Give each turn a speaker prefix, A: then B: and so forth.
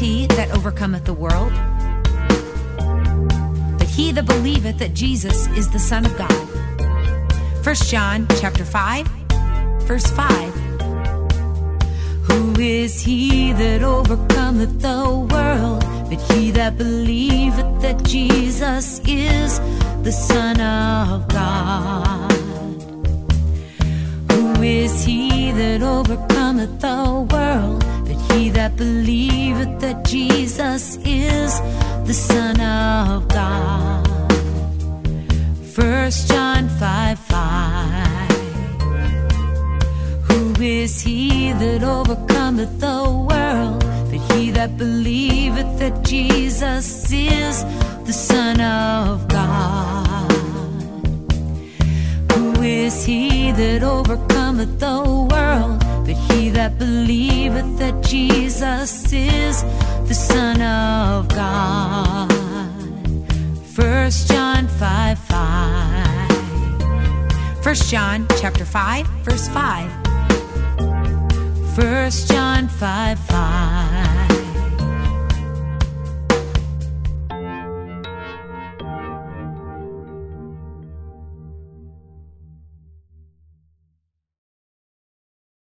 A: he that overcometh the world? But he that believeth that Jesus is the Son of God. 1 John chapter 5, verse 5. Who is he that overcometh the world? But he that believeth that Jesus is the Son of God. Who is he that overcometh the world? But he that believeth that Jesus is the Son of God. 1 John 5, 5. Who is he that overcometh the world? But he that believeth that Jesus is the Son of God. Who is he that overcometh the world? But he that believeth that Jesus is the Son of God. 1 John 5, 5. 1 John chapter 5, verse 5. 1 John 5, 5.